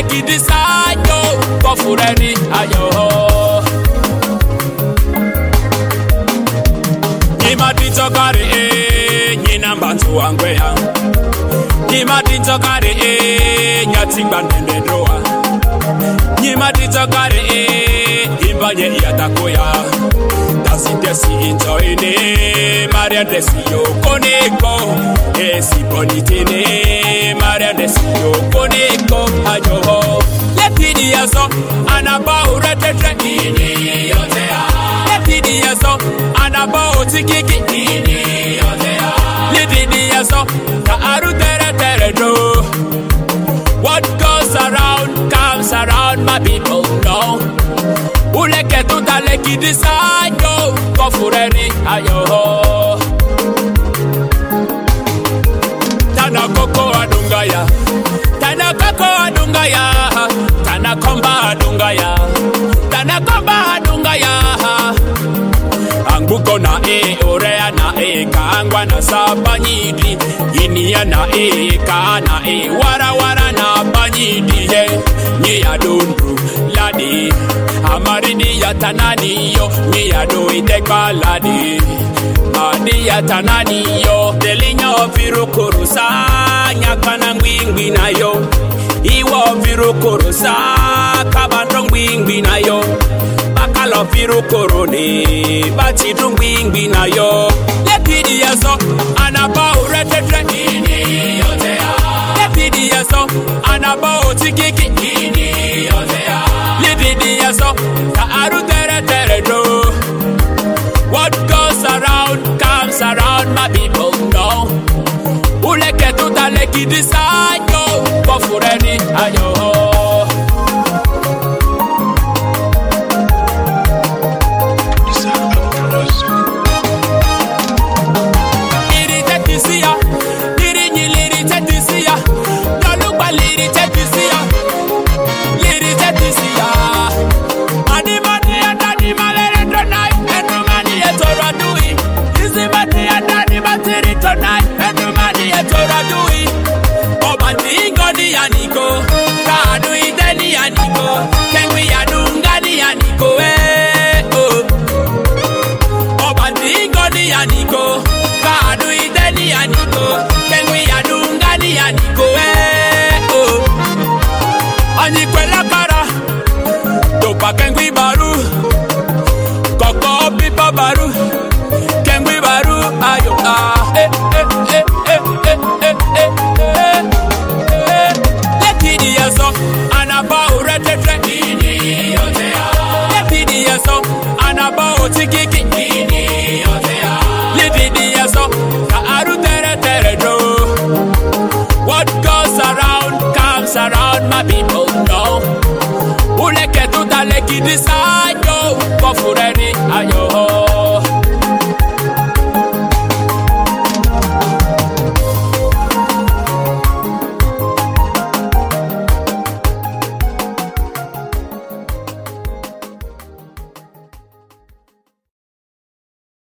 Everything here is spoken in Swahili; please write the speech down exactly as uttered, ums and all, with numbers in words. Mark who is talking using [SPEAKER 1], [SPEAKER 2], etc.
[SPEAKER 1] leki disayo kofureni ayo. Nima ditokare e nyina mbantu wangwea. Nima ditokare e nyatimba nende droa. Nima ditokare e imbanye yatakoya. Dasi desi intoine Maria desi yo koneko. Esi bonitine Maria desi yo koneko ayo. Letidi yaso anaba uretete ini yotea. Letidi yaso anaba utikiki ini yotea. Letidi yaso ta aru tere tere do. What goes around comes around, my people know. Uleke tuta leki disayo kofureni ayo. Tana koko adungaya, tana koko adungaya, tana komba adungaya, tana komba adungaya. Anguko na e orea na e kaangwa na sabanyidi, inia na e kana e wara wara na banyidi he ni adundu ladi amaridi ya tanani yo ni adu itekwa ladi adi ya tanani yo delinyo virukurusa nyakana ngwingwi na yo iwo virukurusa kabando ngwingwi na yo bakalo virukuruni bati ngwingwi na yo lepidi yaso anaba uretete ini yotea lepidi yaso anaba utikiki ini yotea lepidi yaso ta aru tere tere do. What goes around comes around, my people know. Uleke tuta leki disayo kofureni ayo. Yaniko, kadu ideni yaniko, kengwi yadunga ni yaniko eh oh. Obandingo ni yaniko, kadu ideni yaniko.